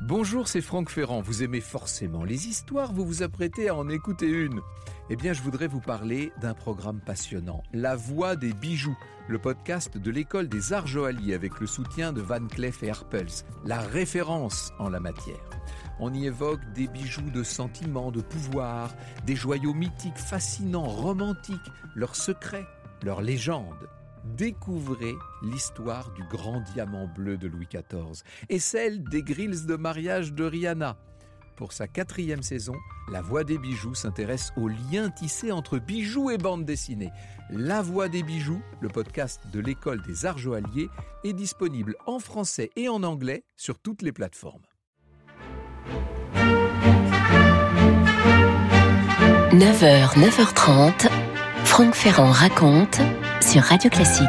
Bonjour, c'est Franck Ferrand. Vous aimez forcément les histoires, vous vous apprêtez à en écouter une. Eh bien, je voudrais vous parler d'un programme passionnant, La Voix des bijoux, le podcast de l'École des Arts Joailliers avec le soutien de Van Cleef & Arpels, la référence en la matière. On y évoque des bijoux de sentiment, de pouvoir, des joyaux mythiques, fascinants, romantiques, leurs secrets, leurs légendes. Découvrez l'histoire du grand diamant bleu de Louis XIV et celle des grilles de mariage de Rihanna. Pour sa 4e saison, La Voix des bijoux s'intéresse aux liens tissés entre bijoux et bande dessinée. La Voix des bijoux, le podcast de l'École des Arts Joailliers, est disponible en français et en anglais sur toutes les plateformes. 9h, 9h30, Franck Ferrand raconte sur Radio Classique.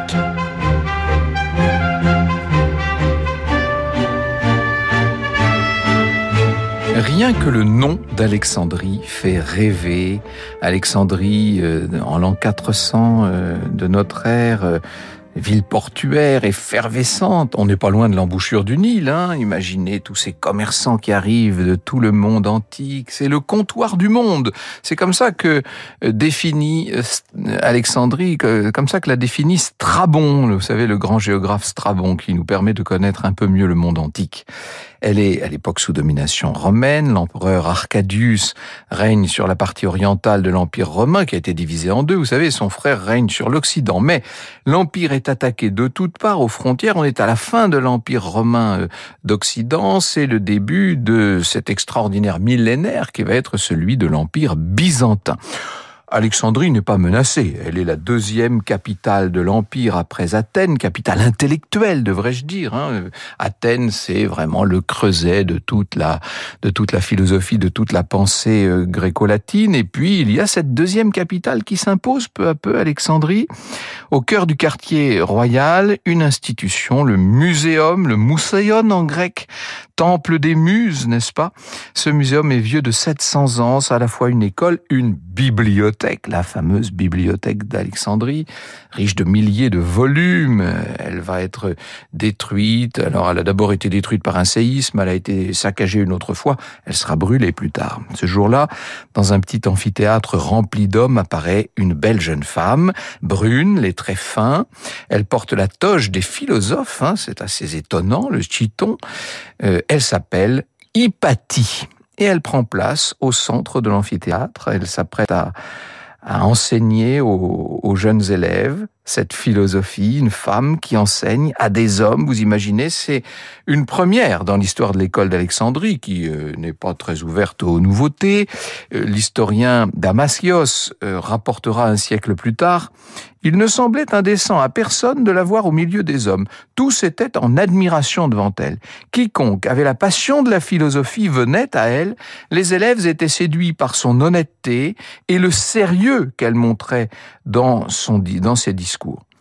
Rien que le nom d'Alexandrie fait rêver. Alexandrie, en l'an 400 de notre ère, ville portuaire, effervescente. On n'est pas loin de l'embouchure du Nil, hein. Imaginez tous ces commerçants qui arrivent de tout le monde antique. C'est le comptoir du monde. C'est comme ça que définit Alexandrie, comme ça que l'a définit Strabon, vous savez, le grand géographe Strabon, qui nous permet de connaître un peu mieux le monde antique. Elle est à l'époque sous domination romaine. L'empereur Arcadius règne sur la partie orientale de l'Empire romain, qui a été divisé en deux. Vous savez, son frère règne sur l'Occident. Mais l'Empire est attaqué de toutes parts aux frontières. On est à la fin de l'Empire romain d'Occident. C'est le début de cet extraordinaire millénaire qui va être celui de l'Empire byzantin. Alexandrie n'est pas menacée. Elle est la 2e capitale de l'Empire après Athènes, capitale intellectuelle, devrais-je dire. Athènes, c'est vraiment le creuset de toute la philosophie, de toute la pensée gréco-latine. Et puis, il y a cette 2e capitale qui s'impose peu à peu, Alexandrie. Au cœur du quartier royal, une institution, le muséum, le mouseion en grec, temple des muses, n'est-ce pas? Ce muséum est vieux de 700 ans, c'est à la fois une école, une bibliothèque, la fameuse bibliothèque d'Alexandrie, riche de milliers de volumes. Elle va être détruite. Alors, elle a d'abord été détruite par un séisme, elle a été saccagée une autre fois, elle sera brûlée plus tard. Ce jour-là, dans un petit amphithéâtre rempli d'hommes, apparaît une belle jeune femme, brune, les traits fins. Elle porte la toge des philosophes, c'est assez étonnant, le chiton. Elle s'appelle Hypatie. Et elle prend place au centre de l'amphithéâtre. Elle s'apprête à enseigner aux jeunes élèves cette philosophie, une femme qui enseigne à des hommes. Vous imaginez, c'est une première dans l'histoire de l'école d'Alexandrie, qui n'est pas très ouverte aux nouveautés. L'historien Damasios rapportera un siècle plus tard: il ne semblait indécent à personne de la voir au milieu des hommes. Tous étaient en admiration devant elle. Quiconque avait la passion de la philosophie venait à elle. Les élèves étaient séduits par son honnêteté et le sérieux qu'elle montrait dans ses discours.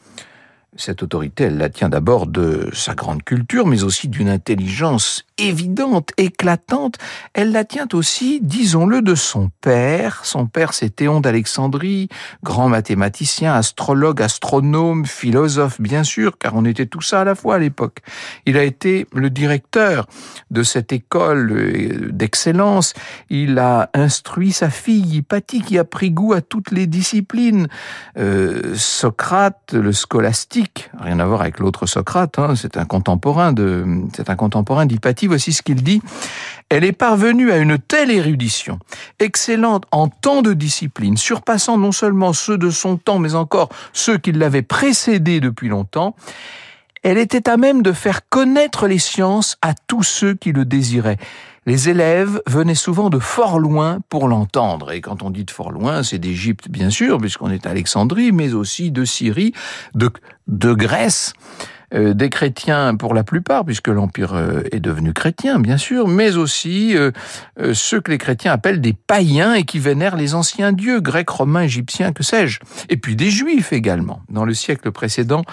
Cette autorité, elle la tient d'abord de sa grande culture, mais aussi d'une intelligence évidente, éclatante. Elle la tient aussi, disons-le, de son père. Son père, c'est Théon d'Alexandrie, grand mathématicien, astrologue, astronome, philosophe, bien sûr, car on était tout ça à la fois à l'époque. Il a été le directeur de cette école d'excellence. Il a instruit sa fille, Hypatie, qui a pris goût à toutes les disciplines. Socrate, le scolastique, rien à voir avec l'autre Socrate, c'est un contemporain d'Hypatie. Voici ce qu'il dit: elle est parvenue à une telle érudition, excellente en tant de discipline, surpassant non seulement ceux de son temps, mais encore ceux qui l'avaient précédée depuis longtemps. Elle était à même de faire connaître les sciences à tous ceux qui le désiraient. Les élèves venaient souvent de fort loin pour l'entendre. Et quand on dit de fort loin, c'est d'Égypte, bien sûr, puisqu'on est à Alexandrie, mais aussi de Syrie, de Grèce, des chrétiens pour la plupart, puisque l'Empire est devenu chrétien, bien sûr, mais aussi ceux que les chrétiens appellent des païens et qui vénèrent les anciens dieux, grecs, romains, égyptiens, que sais-je. Et puis des juifs également. Dans le siècle précédent,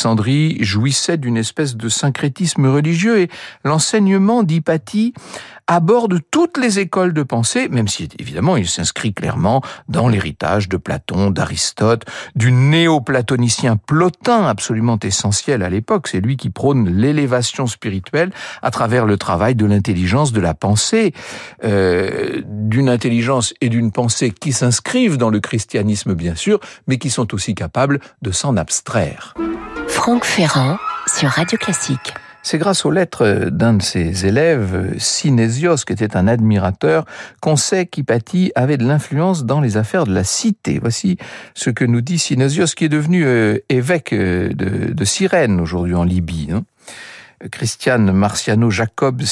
Alexandrie jouissait d'une espèce de syncrétisme religieux et l'enseignement d'Hypatie aborde toutes les écoles de pensée, même si évidemment il s'inscrit clairement dans l'héritage de Platon, d'Aristote, du néo-platonicien Plotin, absolument essentiel à l'époque. C'est lui qui prône l'élévation spirituelle à travers le travail de l'intelligence, de la pensée, d'une intelligence et d'une pensée qui s'inscrivent dans le christianisme bien sûr, mais qui sont aussi capables de s'en abstraire. Franck Ferrand sur Radio Classique. C'est grâce aux lettres d'un de ses élèves, Synésios, qui était un admirateur, qu'on sait qu'Hypatie avait de l'influence dans les affaires de la cité. Voici ce que nous dit Synésios, qui est devenu évêque de Cyrène, aujourd'hui en Libye. Christian Marciano Jacob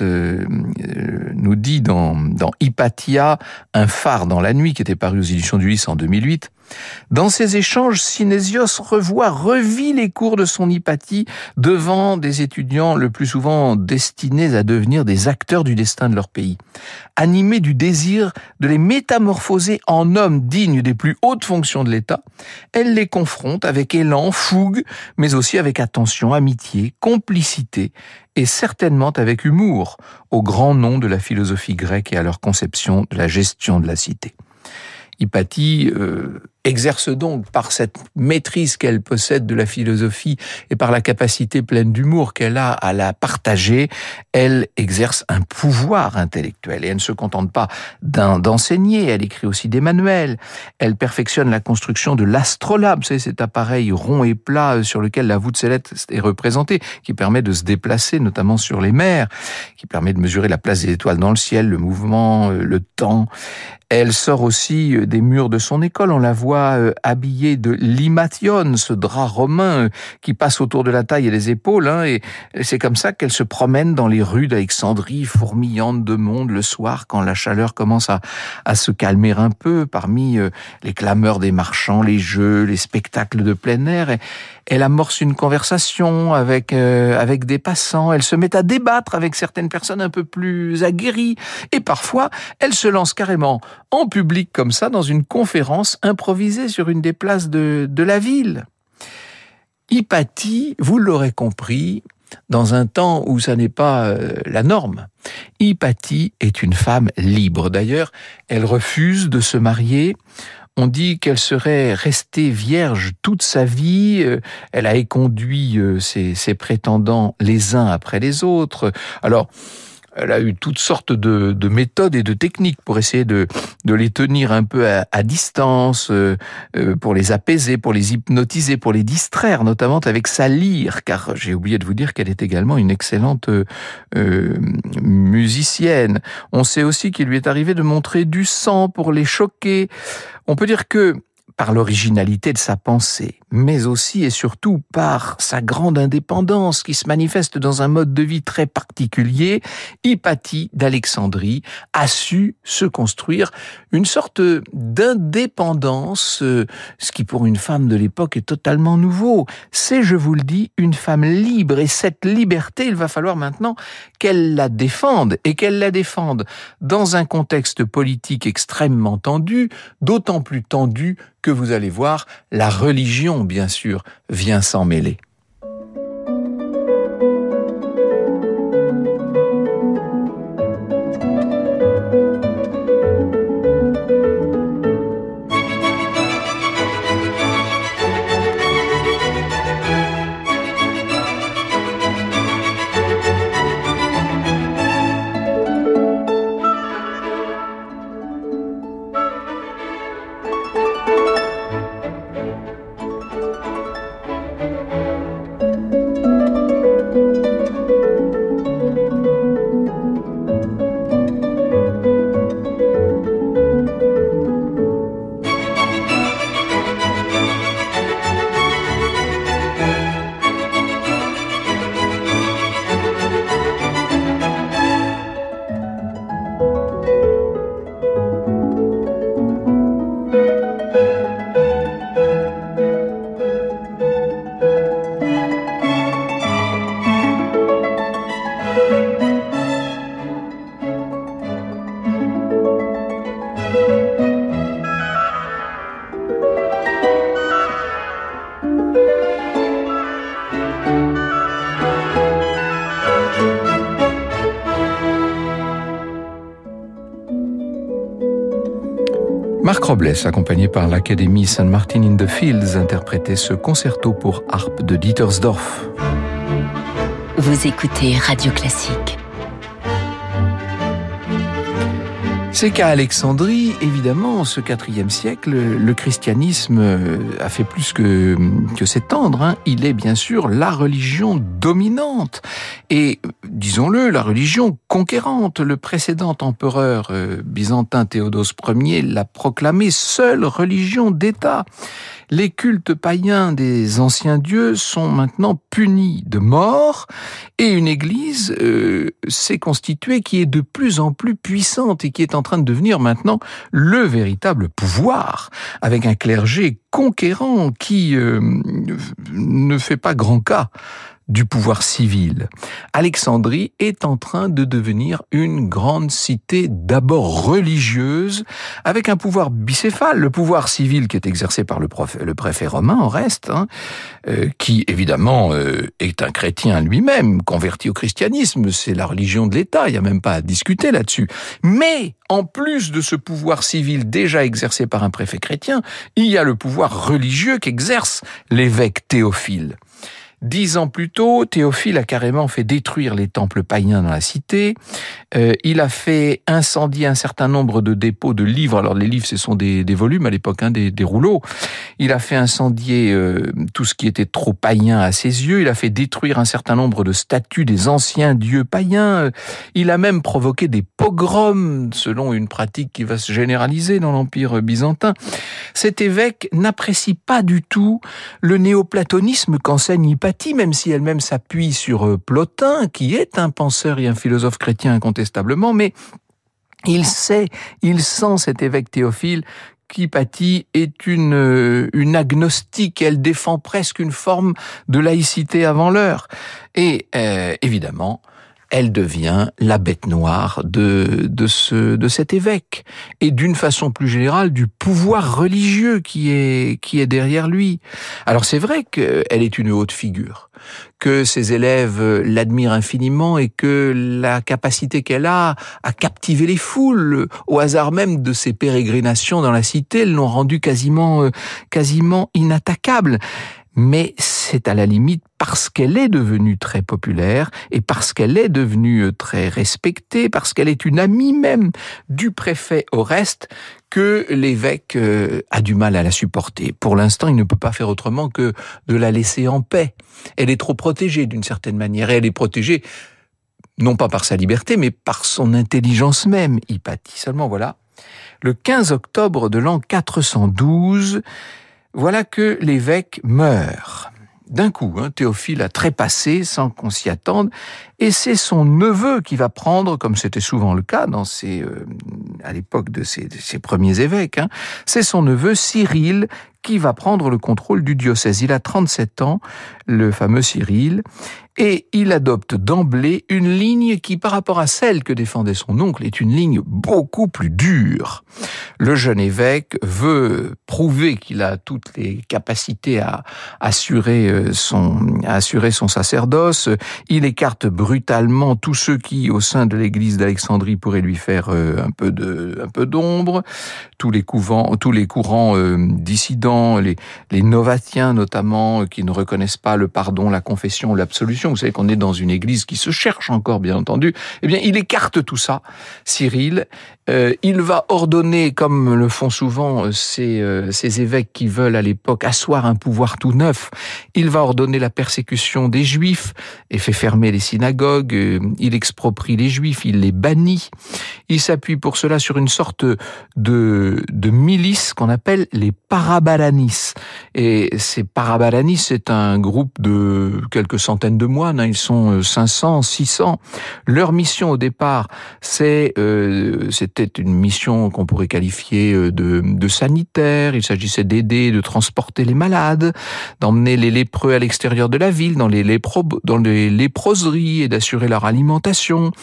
nous dit dans Hypatia, un phare dans la nuit, qui était paru aux éditions du Lys en 2008, dans ces échanges, Synésios revit les cours de son Hypatie devant des étudiants le plus souvent destinés à devenir des acteurs du destin de leur pays. Animés du désir de les métamorphoser en hommes dignes des plus hautes fonctions de l'État, elle les confronte avec élan, fougue, mais aussi avec attention, amitié, complicité et certainement avec humour aux grands noms de la philosophie grecque et à leur conception de la gestion de la cité. Hypatie exerce donc par cette maîtrise qu'elle possède de la philosophie et par la capacité pleine d'humour qu'elle a à la partager, elle exerce un pouvoir intellectuel et elle ne se contente pas d'enseigner, elle écrit aussi des manuels, elle perfectionne la construction de l'astrolabe, vous savez, cet appareil rond et plat sur lequel la voûte céleste est représentée, qui permet de se déplacer notamment sur les mers, qui permet de mesurer la place des étoiles dans le ciel, le mouvement, le temps. Elle sort aussi des murs de son école, on la voit habillée de l'imation, ce drap romain qui passe autour de la taille et des épaules, et c'est comme ça qu'elle se promène dans les rues d'Alexandrie, fourmillantes de monde le soir, quand la chaleur commence à se calmer un peu, parmi les clameurs des marchands, les jeux, les spectacles de plein air. Elle amorce une conversation avec des passants, elle se met à débattre avec certaines personnes un peu plus aguerries, et parfois elle se lance carrément en public comme ça dans une conférence improvisée sur une des places de la ville. Hypatie, vous l'aurez compris, dans un temps où ça n'est pas la norme, Hypatie est une femme libre. D'ailleurs, elle refuse de se marier. On dit qu'elle serait restée vierge toute sa vie. Elle a éconduit ses prétendants les uns après les autres. Alors, elle a eu toutes sortes de méthodes et de techniques pour essayer de les tenir un peu à distance, pour les apaiser, pour les hypnotiser, pour les distraire, notamment avec sa lyre, car j'ai oublié de vous dire qu'elle est également une excellente musicienne. On sait aussi qu'il lui est arrivé de montrer du sang pour les choquer. On peut dire que, par l'originalité de sa pensée, mais aussi et surtout par sa grande indépendance qui se manifeste dans un mode de vie très particulier, Hypatie d'Alexandrie a su se construire une sorte d'indépendance, ce qui pour une femme de l'époque est totalement nouveau. C'est, je vous le dis, une femme libre, et cette liberté, il va falloir maintenant qu'elle la défende, et qu'elle la défende dans un contexte politique extrêmement tendu, d'autant plus tendu que vous allez voir, la religion, bien sûr, vient s'en mêler. Marc Robles, accompagné par l'Académie St. Martin in the Fields, interprétait ce concerto pour harpe de Dittersdorf. Vous écoutez Radio Classique. C'est qu'à Alexandrie, évidemment, ce IVe siècle, le christianisme a fait plus que s'étendre. Il est bien sûr la religion dominante et, disons-le, la religion conquérante. Le précédent empereur byzantin Théodose Ier l'a proclamée seule religion d'État. Les cultes païens des anciens dieux sont maintenant punis de mort et une église s'est constituée qui est de plus en plus puissante et qui est en train de devenir maintenant le véritable pouvoir, avec un clergé conquérant qui ne fait pas grand cas du pouvoir civil. Alexandrie est en train de devenir une grande cité d'abord religieuse, avec un pouvoir bicéphale, le pouvoir civil qui est exercé par le préfet romain en reste, qui évidemment est un chrétien lui-même, converti au christianisme, c'est la religion de l'État, il n'y a même pas à discuter là-dessus. Mais en plus de ce pouvoir civil déjà exercé par un préfet chrétien, il y a le pouvoir religieux qu'exerce l'évêque Théophile. 10 ans plus tôt, Théophile a carrément fait détruire les temples païens dans la cité. Il a fait incendier un certain nombre de dépôts de livres. Alors les livres, ce sont des volumes à l'époque, des rouleaux. Il a fait incendier tout ce qui était trop païen à ses yeux. Il a fait détruire un certain nombre de statues des anciens dieux païens. Il a même provoqué des pogroms, selon une pratique qui va se généraliser dans l'Empire byzantin. Cet évêque n'apprécie pas du tout le néoplatonisme qu'enseigne Hypatie, même si elle-même s'appuie sur Plotin, qui est un penseur et un philosophe chrétien incontestablement, mais il sent, cet évêque Théophile, qu'Hypatie est une agnostique, elle défend presque une forme de laïcité avant l'heure. Et évidemment, elle devient la bête noire de cet évêque et d'une façon plus générale du pouvoir religieux qui est derrière lui. Alors c'est vrai qu'elle est une haute figure, que ses élèves l'admirent infiniment et que la capacité qu'elle a à captiver les foules, au hasard même de ses pérégrinations dans la cité, l'ont rendue quasiment inattaquable. Mais c'est à la limite parce qu'elle est devenue très populaire et parce qu'elle est devenue très respectée, parce qu'elle est une amie même du préfet Oreste, que l'évêque a du mal à la supporter. Pour l'instant, il ne peut pas faire autrement que de la laisser en paix. Elle est trop protégée d'une certaine manière, et elle est protégée non pas par sa liberté, mais par son intelligence même, Hypatie. Seulement voilà, le 15 octobre de l'an 412, voilà que l'évêque meurt. D'un coup, Théophile a trépassé sans qu'on s'y attende, et c'est son neveu qui va prendre, comme c'était souvent le cas à l'époque de ces premiers évêques, c'est son neveu Cyril qui va prendre le contrôle du diocèse. Il a 37 ans, le fameux Cyril, et il adopte d'emblée une ligne qui, par rapport à celle que défendait son oncle, est une ligne beaucoup plus dure. Le jeune évêque veut prouver qu'il a toutes les capacités à assurer son sacerdoce. Il écarte brutalement tous ceux qui, au sein de l'église d'Alexandrie, pourraient lui faire un peu d'ombre. Tous les courants dissidents, les novatiens notamment, qui ne reconnaissent pas le pardon, la confession, l'absolution. Vous savez qu'on est dans une église qui se cherche encore, bien entendu. Eh bien, il écarte tout ça, Cyril. Il va ordonner, comme le font souvent ces évêques qui veulent à l'époque asseoir un pouvoir tout neuf, il va ordonner la persécution des Juifs et fait fermer les synagogues. Il exproprie les Juifs, il les bannit. Il s'appuie pour cela sur une sorte de milice qu'on appelle les Parabalanis. Et ces Parabalanis, c'est un groupe de quelques centaines de moines, ils sont 500, 600. Leur mission au départ, c'était une mission qu'on pourrait qualifier de sanitaire. Il s'agissait d'aider, de transporter les malades, d'emmener les lépreux à l'extérieur de la ville, dans les léproseries et d'assurer leur alimentation.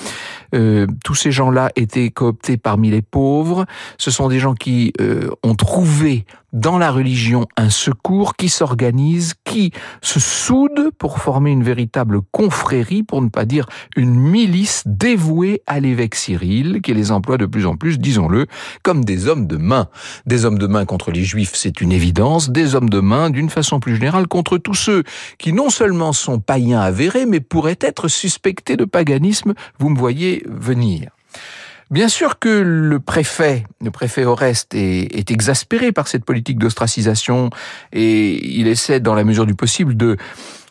Tous ces gens-là étaient cooptés parmi les pauvres. Ce sont des gens qui ont trouvé dans la religion un secours, qui s'organisent, qui se soudent pour former une véritable confrérie, pour ne pas dire une milice dévouée à l'évêque Cyril, qui les emploie de plus en plus, disons-le, comme des hommes de main. Des hommes de main contre les Juifs, c'est une évidence, des hommes de main, d'une façon plus générale, contre tous ceux qui non seulement sont païens avérés, mais pourraient être suspectés de paganisme, vous me voyez venir. Bien sûr que le préfet Oreste est exaspéré par cette politique d'ostracisation et il essaie, dans la mesure du possible, de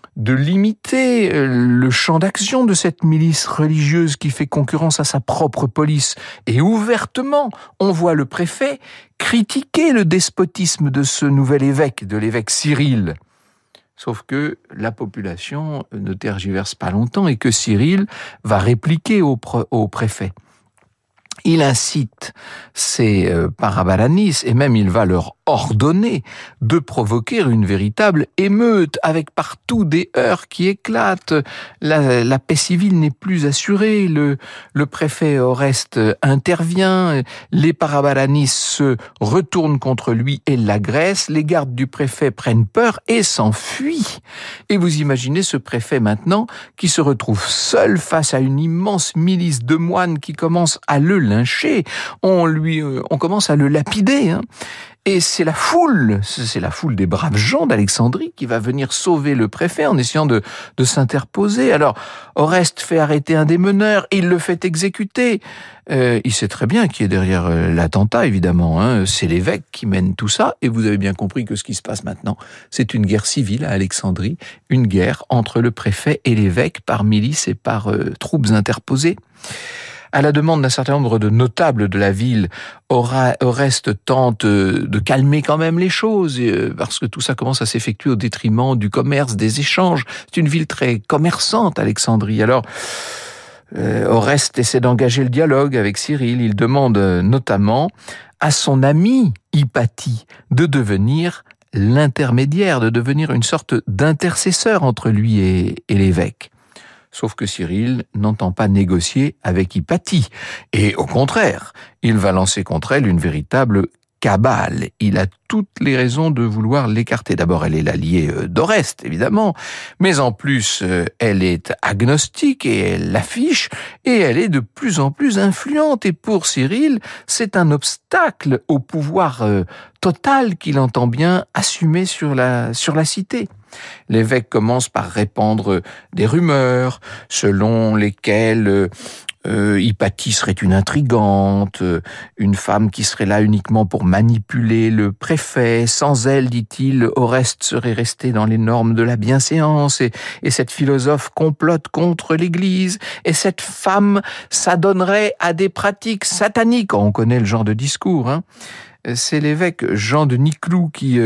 limiter le champ d'action de cette milice religieuse qui fait concurrence à sa propre police. Et ouvertement, on voit le préfet critiquer le despotisme de ce nouvel évêque, de l'évêque Cyril. Sauf que la population ne tergiverse pas longtemps et que Cyril va répliquer au préfet. Il incite ces parabalanis et même il va leur ordonner de provoquer une véritable émeute avec partout des heurts qui éclatent. La paix civile n'est plus assurée. Le préfet Oreste intervient. Les parabalanis se retournent contre lui et l'agressent. Les gardes du préfet prennent peur et s'enfuient. Et vous imaginez ce préfet maintenant qui se retrouve seul face à une immense milice de moines qui commence à le lyncher. On commence à le lapider, hein. Et c'est la foule des braves gens d'Alexandrie qui va venir sauver le préfet en essayant de s'interposer. Alors, Oreste fait arrêter un des meneurs, il le fait exécuter. Il sait très bien qui est derrière l'attentat, évidemment, hein. C'est l'évêque qui mène tout ça, et vous avez bien compris que ce qui se passe maintenant, c'est une guerre civile à Alexandrie, une guerre entre le préfet et l'évêque par milice et par troupes interposées. À la demande d'un certain nombre de notables de la ville, Oreste tente de calmer quand même les choses, parce que tout ça commence à s'effectuer au détriment du commerce, des échanges. C'est une ville très commerçante, Alexandrie. Alors, Oreste essaie d'engager le dialogue avec Cyril. Il demande notamment à son ami Hypatie de devenir l'intermédiaire, de devenir une sorte d'intercesseur entre lui et l'évêque. Sauf que Cyril n'entend pas négocier avec Hypatie. Et au contraire, il va lancer contre elle une véritable cabale. Il a toutes les raisons de vouloir l'écarter. D'abord, elle est l'alliée d'Oreste, évidemment, mais en plus, elle est agnostique et elle l'affiche, et elle est de plus en plus influente. Et pour Cyril, c'est un obstacle au pouvoir total qu'il entend bien assumer sur la cité. L'évêque commence par répandre des rumeurs selon lesquelles Hypatie serait une intrigante, une femme qui serait là uniquement pour manipuler le préfet. Sans elle, dit-il, Oreste serait resté dans les normes de la bienséance et cette philosophe complote contre l'Église et cette femme s'adonnerait à des pratiques sataniques. On connaît le genre de discours, hein. C'est l'évêque Jean de Niclou qui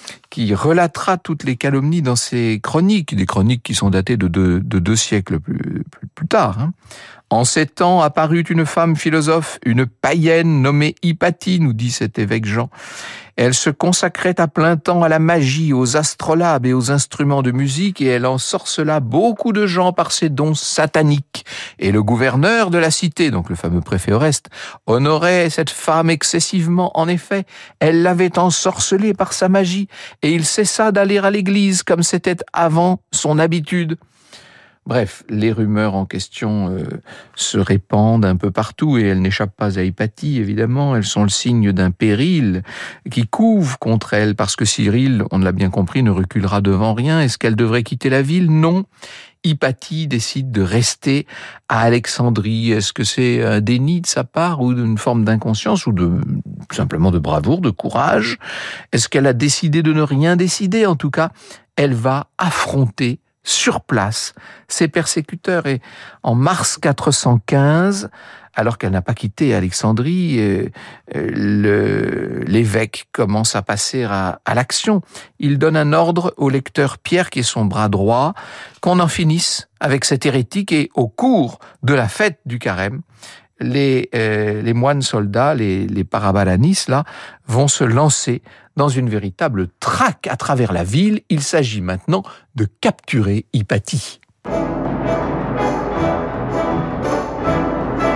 relatera toutes les calomnies dans ses chroniques, des chroniques qui sont datées de 2 siècles plus tard, hein. En ces temps apparut une femme philosophe, une païenne nommée Hypatie, nous dit cet évêque Jean. Elle se consacrait à plein temps à la magie, aux astrolabes et aux instruments de musique, et elle ensorcela beaucoup de gens par ses dons sataniques. Et le gouverneur de la cité, donc le fameux préfet Oreste, honorait cette femme excessivement. En effet, elle l'avait ensorcelée par sa magie, et il cessa d'aller à l'église comme c'était avant son habitude. Bref, les rumeurs en question se répandent un peu partout et elles n'échappent pas à Hypatie, évidemment. Elles sont le signe d'un péril qui couve contre elle parce que Cyril, on l'a bien compris, ne reculera devant rien. Est-ce qu'elle devrait quitter la ville? Non. Hypatie décide de rester à Alexandrie. Est-ce que c'est un déni de sa part ou une forme d'inconscience ou simplement de bravoure, de courage? Est-ce qu'elle a décidé de ne rien décider? En tout cas, elle va affronter sur place ses persécuteurs. Et en mars 415, alors qu'elle n'a pas quitté Alexandrie, l'évêque commence à passer à l'action. Il donne un ordre au lecteur Pierre, qui est son bras droit, qu'on en finisse avec cet hérétique. Et au cours de la fête du carême, les moines soldats, les parabalanis, là, vont se lancer dans une véritable traque à travers la ville. Il s'agit maintenant de capturer Hypatie.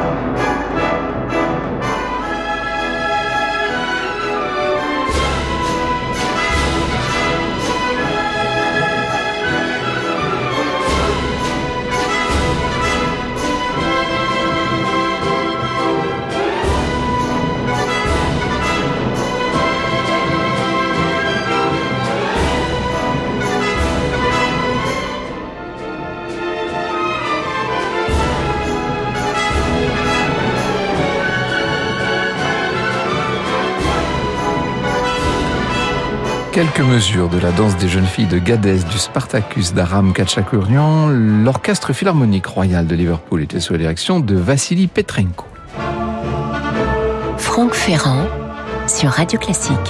Quelques mesures de la danse des jeunes filles de Gadez du Spartacus d'Aram Khachaturian, l'Orchestre Philharmonique Royal de Liverpool était sous la direction de Vassili Petrenko. Franck Ferrand sur Radio Classique.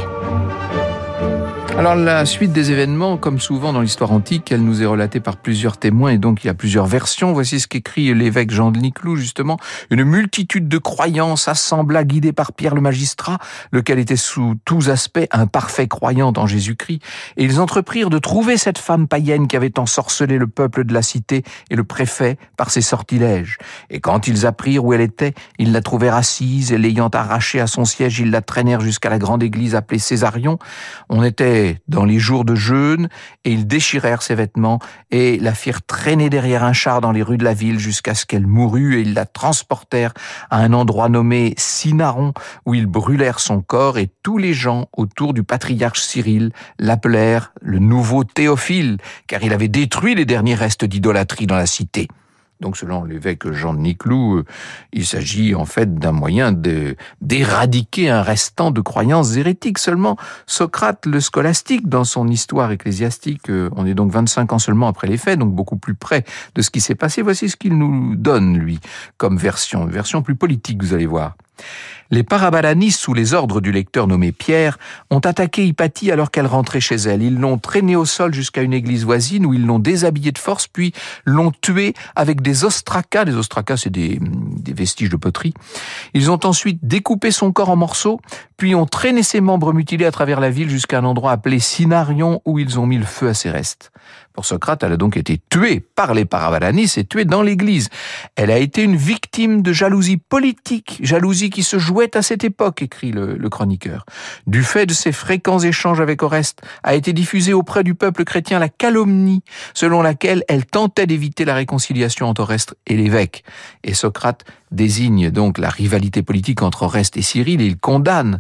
Alors la suite des événements, comme souvent dans l'histoire antique, elle nous est relatée par plusieurs témoins et donc il y a plusieurs versions. Voici ce qu'écrit l'évêque Jean de Niclou justement. Une multitude de croyants s'assembla guidés par Pierre le magistrat, lequel était sous tous aspects un parfait croyant en Jésus-Christ. Et ils entreprirent de trouver cette femme païenne qui avait ensorcelé le peuple de la cité et le préfet par ses sortilèges. Et quand ils apprirent où elle était, ils la trouvèrent assise et l'ayant arrachée à son siège, ils la traînèrent jusqu'à la grande église appelée Césarion. On était dans les jours de jeûne, et ils déchirèrent ses vêtements et la firent traîner derrière un char dans les rues de la ville jusqu'à ce qu'elle mourût, et ils la transportèrent à un endroit nommé Cinaron, où ils brûlèrent son corps, et tous les gens autour du patriarche Cyril l'appelèrent le nouveau Théophile, car il avait détruit les derniers restes d'idolâtrie dans la cité. Donc, selon l'évêque Jean de Niclou, il s'agit en fait d'un moyen d'éradiquer un restant de croyances hérétiques. Seulement, Socrate, le scolastique, dans son histoire ecclésiastique, on est donc 25 ans seulement après les faits, donc beaucoup plus près de ce qui s'est passé. Voici ce qu'il nous donne, lui, comme version, une version plus politique, vous allez voir. Les Parabalanistes, sous les ordres du lecteur nommé Pierre, ont attaqué Hypatie alors qu'elle rentrait chez elle. Ils l'ont traînée au sol jusqu'à une église voisine où ils l'ont déshabillée de force, puis l'ont tuée avec des ostracas. Les ostracas, c'est des vestiges de poterie. Ils ont ensuite découpé son corps en morceaux, puis ont traîné ses membres mutilés à travers la ville jusqu'à un endroit appelé Cinarion où ils ont mis le feu à ses restes. Pour Socrate, elle a donc été tuée par les Parabalanistes et tuée dans l'église. Elle a été une victime de jalousie politique, jalousie qui se jouait à cette époque, écrit le chroniqueur. Du fait de ses fréquents échanges avec Oreste, a été diffusée auprès du peuple chrétien la calomnie, selon laquelle elle tentait d'éviter la réconciliation entre Oreste et l'évêque. Et Socrate désigne donc la rivalité politique entre Oreste et Cyril et il condamne,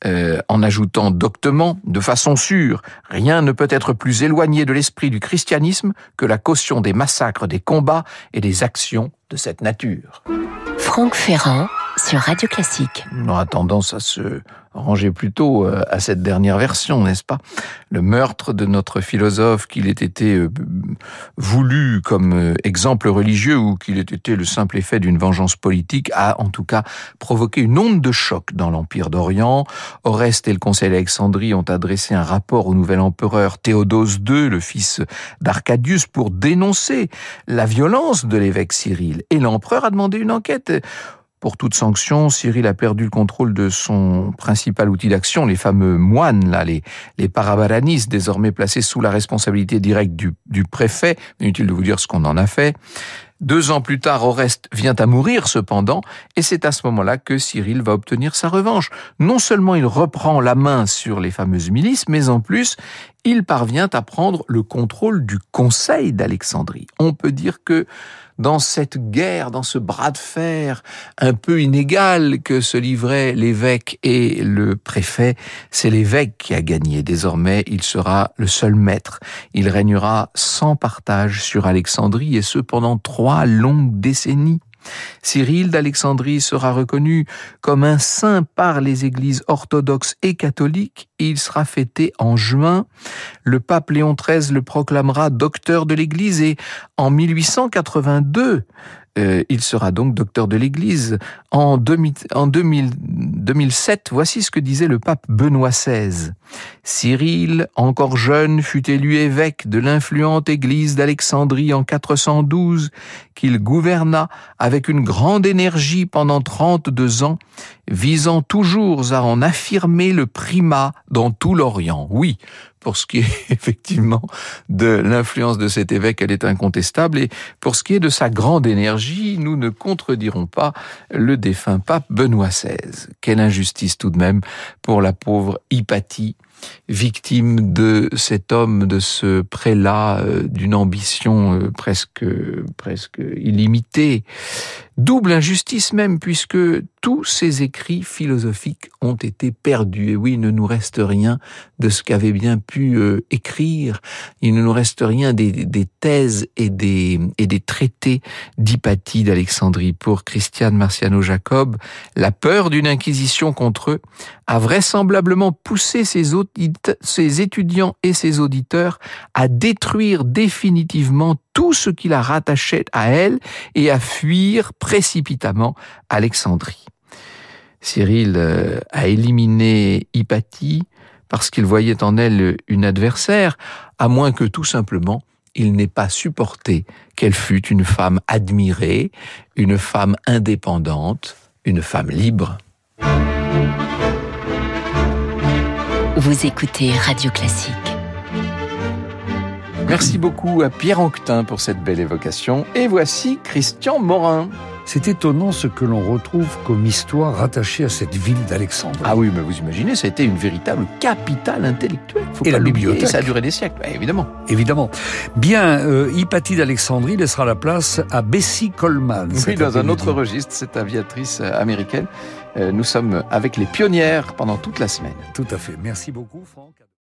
en ajoutant doctement, de façon sûre, rien ne peut être plus éloigné de l'esprit du christianisme que la caution des massacres, des combats et des actions de cette nature. Franck Ferrand sur Radio Classique. On aura tendance à se ranger plutôt à cette dernière version, n'est-ce pas? Le meurtre de notre philosophe, qu'il ait été voulu comme exemple religieux ou qu'il ait été le simple effet d'une vengeance politique, a en tout cas provoqué une onde de choc dans l'Empire d'Orient. Oreste et le Conseil d'Alexandrie ont adressé un rapport au nouvel empereur Théodose II, le fils d'Arcadius, pour dénoncer la violence de l'évêque Cyril. Et l'empereur a demandé une enquête. Pour toute sanction, Cyril a perdu le contrôle de son principal outil d'action, les fameux moines, là, les Parabalanistes, désormais placés sous la responsabilité directe du préfet. Inutile de vous dire ce qu'on en a fait. 2 ans plus tard, Oreste vient à mourir cependant, et c'est à ce moment-là que Cyril va obtenir sa revanche. Non seulement il reprend la main sur les fameuses milices, mais en plus, il parvient à prendre le contrôle du Conseil d'Alexandrie. On peut dire que dans cette guerre, dans ce bras de fer un peu inégal que se livraient l'évêque et le préfet, c'est l'évêque qui a gagné. Désormais, il sera le seul maître. Il régnera sans partage sur Alexandrie, et ce pendant 3 longues décennies. Cyril d'Alexandrie sera reconnu comme un saint par les églises orthodoxes et catholiques et il sera fêté en juin. Le pape Léon XIII le proclamera docteur de l'Église et en 1882, il sera donc docteur de l'Église. En 2007, voici ce que disait le pape Benoît XVI. Cyril, encore jeune, fut élu évêque de l'influente église d'Alexandrie en 412, qu'il gouverna avec une grande énergie pendant 32 ans, visant toujours à en affirmer le primat dans tout l'Orient. Oui, pour ce qui est effectivement de l'influence de cet évêque, elle est incontestable. Et pour ce qui est de sa grande énergie, nous ne contredirons pas le défunt pape Benoît XVI. Quelle injustice tout de même pour la pauvre Hypatie, victime de cet homme, de ce prélat, d'une ambition presque illimitée. Double injustice même, puisque tous ses écrits philosophiques ont été perdus. Et oui, il ne nous reste rien de ce qu'avait bien pu écrire. Il ne nous reste rien des thèses et des traités d'Hypatie d'Alexandrie. Pour Christiane Marciano-Jacob, la peur d'une inquisition contre eux a vraisemblablement poussé ses étudiants et ses auditeurs à détruire définitivement tout ce qui la rattachait à elle et à fuir précipitamment Alexandrie. Cyril a éliminé Hypatie parce qu'il voyait en elle une adversaire, à moins que tout simplement il n'ait pas supporté qu'elle fût une femme admirée, une femme indépendante, une femme libre. Vous écoutez Radio Classique. Merci beaucoup à Pierre Anquetin pour cette belle évocation. Et voici Christian Morin. C'est étonnant ce que l'on retrouve comme histoire rattachée à cette ville d'Alexandrie. Ah oui, mais vous imaginez, ça a été une véritable capitale intellectuelle. Et la bibliothèque. Ça a duré des siècles, évidemment. Évidemment. Bien, Hypatie d'Alexandrie laissera la place à Bessie Coleman. Oui, dans un autre registre, cette aviatrice américaine. Nous sommes avec les pionnières pendant toute la semaine. Tout à fait. Merci beaucoup, Franck.